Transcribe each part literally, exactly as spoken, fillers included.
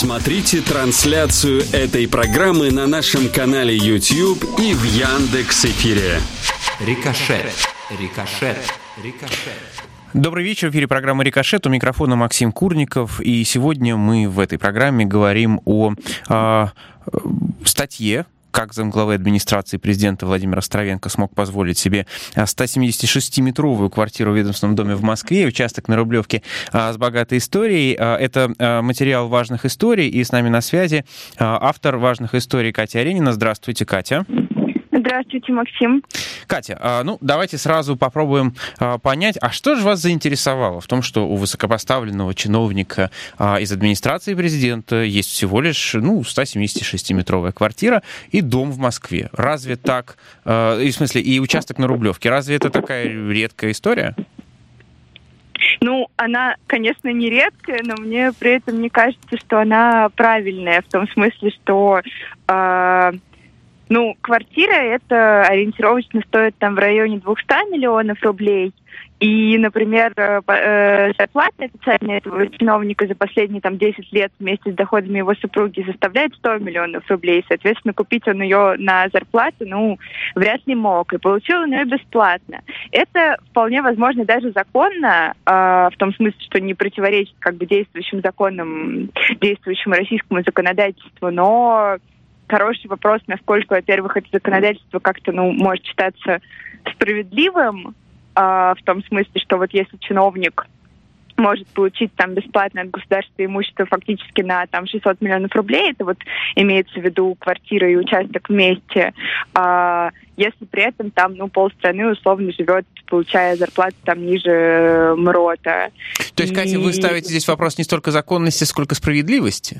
Смотрите трансляцию этой программы на нашем канале YouTube и в Яндекс.Эфире. Рикошет. Рикошет. Рикошет. Добрый вечер, в эфире программы «Рикошет», у микрофона Максим Курников, и сегодня мы в этой программе говорим о, о статье, как замглавы администрации президента Владимир Островенко смог позволить себе сто семьдесят шестиметровую квартиру в ведомственном доме в Москве, участок на Рублевке с богатой историей. Это материал важных историй, и с нами на связи автор важных историй Катя Аренина. Здравствуйте, Катя. Здравствуйте, Максим. Катя, ну давайте сразу попробуем понять, а что же вас заинтересовало в том, что у высокопоставленного чиновника из администрации президента есть всего лишь ну, сто семьдесят шестиметровая квартира и дом в Москве? Разве так, в смысле, и участок на Рублевке, разве это такая редкая история? Ну, она, конечно, не редкая, но мне при этом не кажется, что она правильная, в том смысле, что... Э- Ну, квартира это ориентировочно стоит там в районе двести миллионов рублей. И, например, зарплата официальная этого чиновника за последние там десять лет вместе с доходами его супруги составляет сто миллионов рублей. Соответственно, купить он ее на зарплату, ну, вряд ли мог. И получил он ее бесплатно. Это вполне возможно даже законно, в том смысле, что не противоречит как бы действующим законам, действующему российскому законодательству, но... Хороший вопрос, насколько, во-первых, это законодательство как-то, ну, может считаться справедливым, э, в том смысле, что вот если чиновник может получить там бесплатно от государства имущество фактически на там шестьсот миллионов рублей, это вот имеется в виду квартира и участок вместе, э, если при этом там, ну, полстраны условно живет, получая зарплату там ниже МРОТа. То есть, Катя, и... вы ставите здесь вопрос не столько законности, сколько справедливости?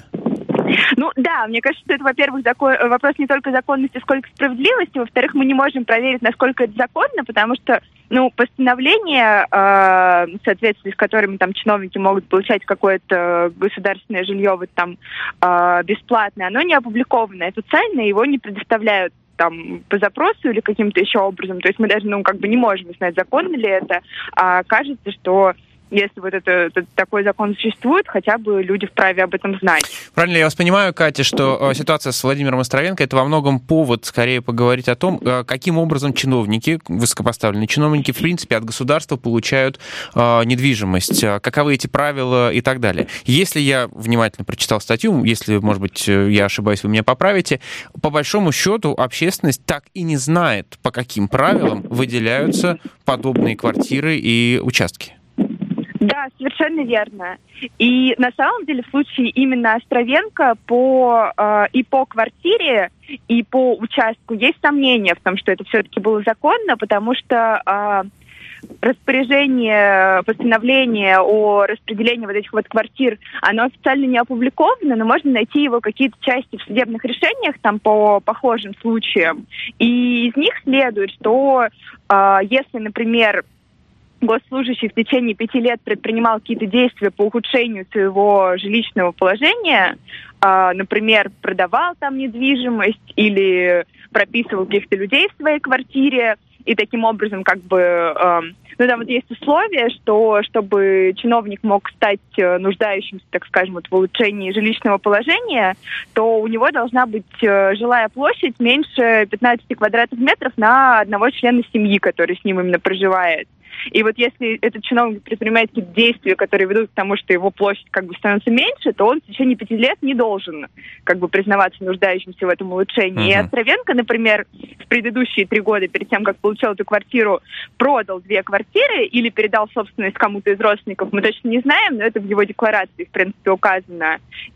Ну да, мне кажется, что это, во-первых, закон, вопрос не только законности, сколько справедливости. Во-вторых, мы не можем проверить, насколько это законно, потому что, ну, постановление, э, в соответствии с которыми там чиновники могут получать какое-то государственное жилье вот там э, бесплатно, оно не опубликовано официально, его не предоставляют там по запросу или каким-то еще образом. То есть мы даже, ну, как бы не можем узнать, законно ли это. А кажется, что если вот это, это, такой закон существует, хотя бы люди вправе об этом знать. Правильно я вас понимаю, Катя, что ситуация с Владимиром Островенко — это во многом повод скорее поговорить о том, каким образом чиновники, высокопоставленные чиновники, в принципе, от государства получают э, недвижимость, каковы эти правила и так далее. Если я внимательно прочитал статью, если, может быть, я ошибаюсь, вы меня поправите, по большому счету общественность так и не знает, по каким правилам выделяются подобные квартиры и участки. Да, совершенно верно. И на самом деле в случае именно Островенко по, э, и по квартире, и по участку есть сомнения в том, что это все-таки было законно, потому что э, распоряжение, постановление о распределении вот этих вот квартир, оно официально не опубликовано, но можно найти его какие-то части в судебных решениях там по похожим случаям. И из них следует, что э, если, например, госслужащий в течение пяти лет предпринимал какие-то действия по ухудшению своего жилищного положения, э, например, продавал там недвижимость или прописывал каких-то людей в своей квартире, и таким образом как бы... Э, ну, там вот есть условие, что чтобы чиновник мог стать нуждающимся, так скажем, вот, в улучшении жилищного положения, то у него должна быть э, жилая площадь меньше пятнадцати квадратных метров на одного члена семьи, который с ним именно проживает. И вот если этот чиновник предпринимает какие-то действия, которые ведут к тому, что его площадь как бы становится меньше, то он в течение пяти лет не должен как бы признаваться нуждающимся в этом улучшении. Uh-huh. И Островенко, например, в предыдущие три года перед тем, как получил эту квартиру, продал две квартиры или передал собственность кому-то из родственников, мы точно не знаем, но это в его декларации, в принципе, указано.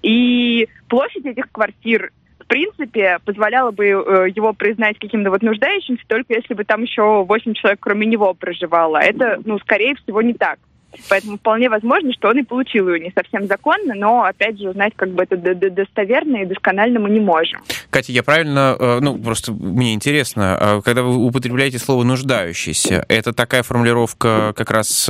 И площадь этих квартир в принципе, позволяло бы э, его признать каким-то вот нуждающимся, только если бы там еще восемь человек кроме него проживало. Это, ну, скорее всего, не так. Поэтому вполне возможно, что он и получил ее не совсем законно, но, опять же, узнать как бы это достоверно и досконально мы не можем. Катя, я правильно, ну, просто мне интересно, когда вы употребляете слово «нуждающийся», это такая формулировка как раз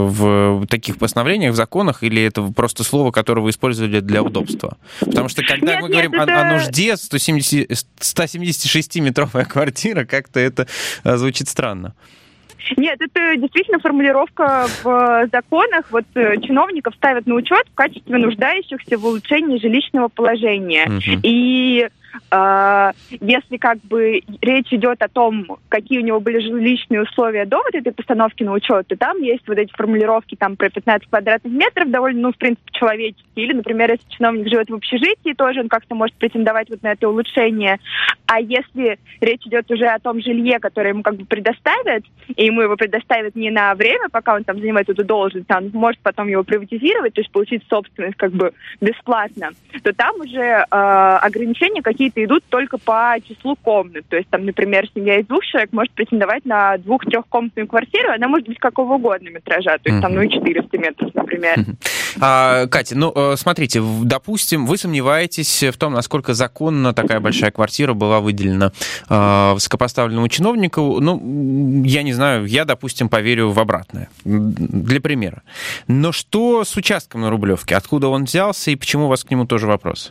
в таких постановлениях, в законах, или это просто слово, которое вы использовали для удобства? Потому что когда нет, мы нет, говорим это... о, о нужде, сто семидесятишестиметровая квартира, как-то это звучит странно. Нет, это действительно формулировка в законах. Вот чиновников ставят на учет в качестве нуждающихся в улучшении жилищного положения. Uh-huh. И э, если как бы речь идет о том, какие у него были жилищные условия до вот этой постановки на учет, то там есть вот эти формулировки там про пятнадцать квадратных метров, довольно, ну, в принципе, человеческие. Или, например, если чиновник живет в общежитии, тоже он как-то может претендовать вот на это улучшение. А если речь идет уже о том жилье, которое ему как бы предоставят, и ему его предоставят не на время, пока он там занимает эту должность, а он может потом его приватизировать, то есть получить собственность как бы бесплатно, то там уже э, ограничения какие-то идут только по числу комнат. То есть там, например, семья из двух человек может претендовать на двух-трехкомнатную квартиру, она может быть какого угодно метража, то есть там, ну, и четыреста метров, например. А, Катя, ну, смотрите, допустим, вы сомневаетесь в том, насколько законно такая большая квартира была выделена э, высокопоставленному чиновнику. Ну, я не знаю, я, допустим, поверю в обратное, для примера. Но что с участком на Рублевке? Откуда он взялся и почему у вас к нему тоже вопрос?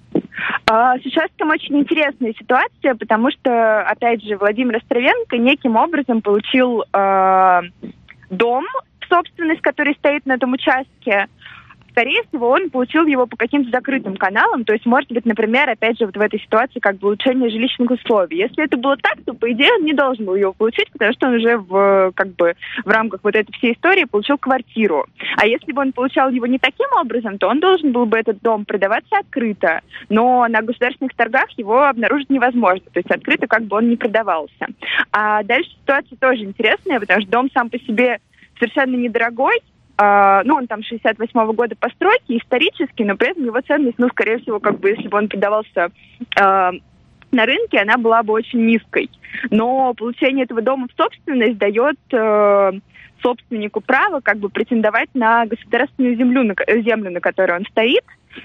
Сейчас там очень интересная ситуация, потому что, опять же, Владимир Островенко неким образом получил э, дом в собственность, который стоит на этом участке. Скорее всего, он получил его по каким-то закрытым каналам, то есть, может быть, например, опять же, вот в этой ситуации как бы улучшение жилищных условий. Если это было так, то, по идее, он не должен был его получить, потому что он уже в, как бы, в рамках вот этой всей истории получил квартиру. А если бы он получал его не таким образом, то он должен был бы этот дом продаваться открыто, но на государственных торгах его обнаружить невозможно, то есть открыто как бы он не продавался. А дальше ситуация тоже интересная, потому что дом сам по себе совершенно недорогой. Uh, ну, он там шестьдесят восьмого года постройки, исторический, но при этом его ценность, ну, скорее всего, как бы, если бы он продавался uh, на рынке, она была бы очень низкой. Но получение этого дома в собственность дает uh, собственнику право, как бы, претендовать на государственную землю, на, землю, на которой он стоит,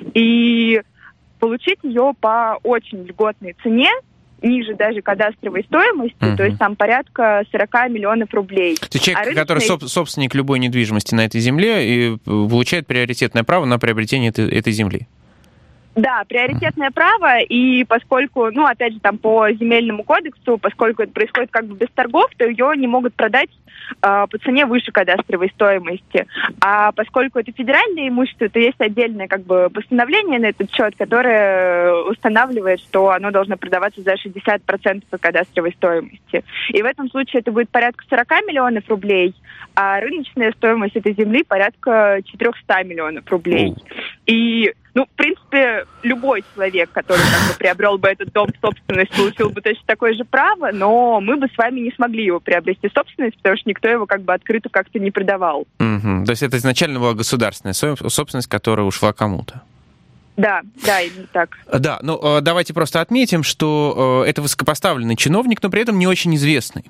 и получить ее по очень льготной цене, ниже даже кадастровой стоимости, uh-huh. то есть там порядка сорок миллионов рублей. Это человек, а рыночный... который соб- собственник любой недвижимости на этой земле и получает приоритетное право на приобретение этой, этой земли. Да, приоритетное право, и поскольку, ну, опять же, там по земельному кодексу, поскольку это происходит как бы без торгов, то ее не могут продать э, по цене выше кадастровой стоимости. А поскольку это федеральное имущество, то есть отдельное как бы постановление на этот счет, которое устанавливает, что оно должно продаваться за шестьдесят процентов от кадастровой стоимости. И в этом случае это будет порядка сорок миллионов рублей, а рыночная стоимость этой земли порядка четыреста миллионов рублей. И, ну, в принципе, любой человек, который как бы приобрел бы этот дом в собственность, получил бы точно такое же право, но мы бы с вами не смогли его приобрести в собственность, потому что никто его как бы открыто как-то не продавал. Угу. То есть это изначально была государственная собственность, которая ушла кому-то? Да, да, именно так. Да, ну давайте просто отметим, что это высокопоставленный чиновник, но при этом не очень известный.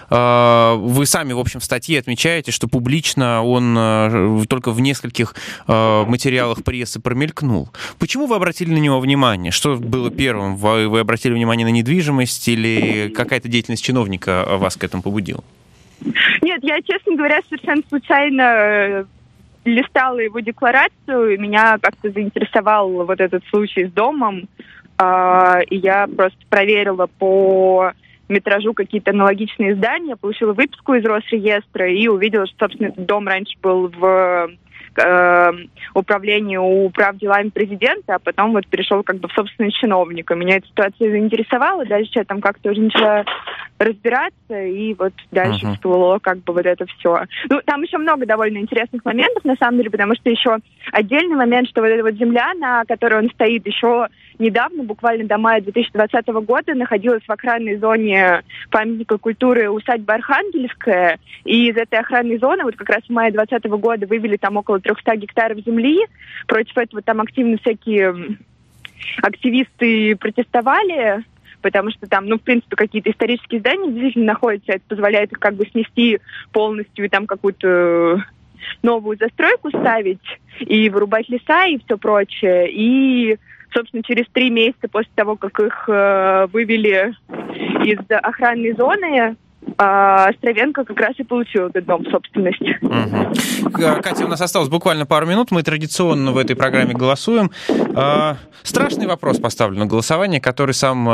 Вы сами, в общем, в статье отмечаете, что публично он только в нескольких материалах прессы промелькнул. Почему вы обратили на него внимание? Что было первым? Вы обратили внимание на недвижимость или какая-то деятельность чиновника вас к этому побудила? Нет, я, честно говоря, совершенно случайно листала его декларацию, и меня как-то заинтересовал вот этот случай с домом, э, и я просто проверила по метражу какие-то аналогичные здания, получила выписку из Росреестра и увидела, что, собственно, этот дом раньше был в э, управлении управ делами президента, а потом вот перешел как бы в собственность чиновника. Меня эта ситуация заинтересовала, дальше я там как-то уже начала разбираться, и вот дальше uh-huh. всплыло как бы вот это все. Ну, там еще много довольно интересных моментов, на самом деле, потому что еще отдельный момент, что вот эта вот земля, на которой он стоит, еще недавно, буквально до мая две тысячи двадцатого года, находилась в охранной зоне памятника культуры усадьба Архангельская, и из этой охранной зоны вот как раз в мае двадцатого года вывели там около триста гектаров земли, против этого там активно всякие активисты протестовали, потому что там, ну, в принципе, какие-то исторические здания действительно находятся, это позволяет их как бы снести полностью и там какую-то новую застройку ставить, и вырубать леса, и все прочее. И, собственно, через три месяца после того, как их э, вывели из охранной зоны, а Островенко как раз и получил этот дом в собственность. Угу. Катя, у нас осталось буквально пару минут. Мы традиционно в этой программе голосуем. Страшный вопрос поставлен на голосование, который сам,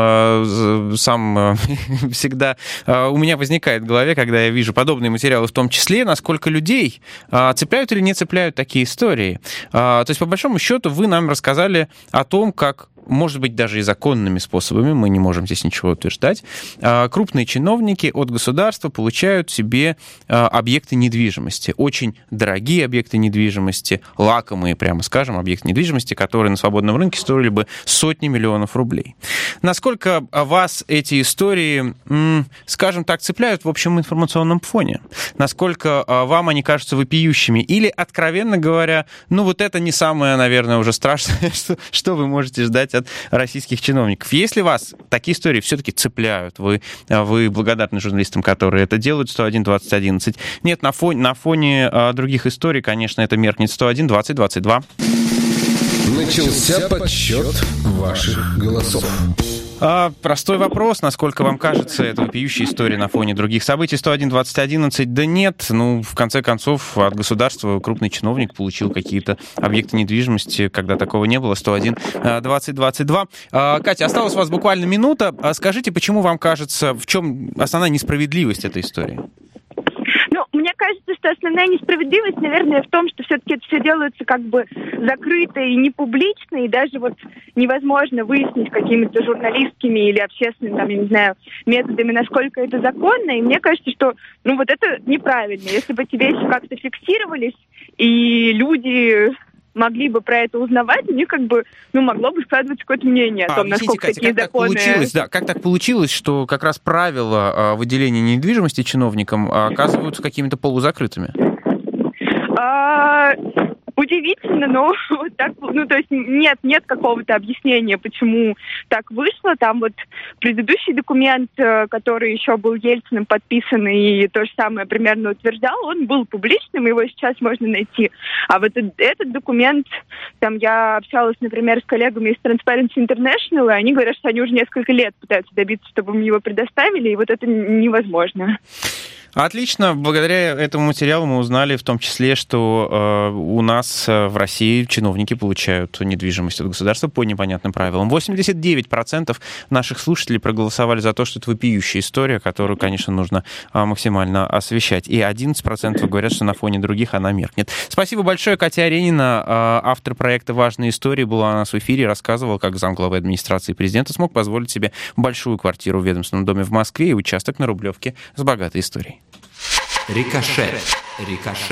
сам всегда у меня возникает в голове, когда я вижу подобные материалы, в том числе, насколько людей цепляют или не цепляют такие истории. То есть, по большому счету, вы нам рассказали о том, как, может быть, даже и законными способами, мы не можем здесь ничего утверждать, крупные чиновники от государства получают себе объекты недвижимости, очень дорогие объекты недвижимости, лакомые, прямо скажем, объекты недвижимости, которые на свободном рынке стоили бы сотни миллионов рублей. Насколько вас эти истории, скажем так, цепляют в общем информационном фоне? Насколько вам они кажутся вопиющими? Или, откровенно говоря, ну вот это не самое, наверное, уже страшное, что, что вы можете ждать от российских чиновников? Если вас такие истории все-таки цепляют, вы, вы благодарны журналистам, которые это делают, сто один двадцать одиннадцать. Нет, на фоне, на фоне а, других историй, конечно, это меркнет. сто один двадцать двадцать два. Начался подсчет ваших голосов. А, простой вопрос, насколько вам кажется эта вопиющая история на фоне других событий? сто один двадцать одиннадцать, да нет, ну, в конце концов, от государства крупный чиновник получил какие-то объекты недвижимости, когда такого не было. сто один двадцать двадцать два. А, Катя, осталась у вас буквально минута. А скажите, почему вам кажется, в чем основная несправедливость этой истории? Ну, мне кажется, что основная несправедливость, наверное, в том, что все-таки это все делается как бы закрыто и не публично, и даже вот невозможно выяснить какими-то журналистскими или общественными, там, я не знаю, методами, насколько это законно. И мне кажется, что, ну, вот это неправильно. Если бы эти вещи как-то фиксировались, и люди могли бы про это узнавать, у них как бы, ну, могло бы складываться какое-то мнение о а, том, насколько Катя, такие как законы... Так получилось, да, как так получилось, что как раз правила выделения недвижимости чиновникам оказываются какими-то полузакрытыми? А... Удивительно, но вот так, ну, то есть нет, нет какого-то объяснения, почему так вышло. Там вот предыдущий документ, который еще был Ельциным подписан и то же самое примерно утверждал, он был публичным, его сейчас можно найти. А вот этот, этот документ, там я общалась, например, с коллегами из Transparency International, и они говорят, что они уже несколько лет пытаются добиться, чтобы мне его предоставили, и вот это невозможно. Отлично. Благодаря этому материалу мы узнали в том числе, что э, у нас в России чиновники получают недвижимость от государства по непонятным правилам. восемьдесят девять процентов наших слушателей проголосовали за то, что это вопиющая история, которую, конечно, нужно э, максимально освещать. И одиннадцать процентов говорят, что на фоне других она меркнет. Спасибо большое. Катя Аренина, э, автор проекта «Важные истории», была у нас в эфире, рассказывала, как замглавы администрации президента смог позволить себе большую квартиру в ведомственном доме в Москве и участок на Рублевке с богатой историей. Рикошет. Рикошет.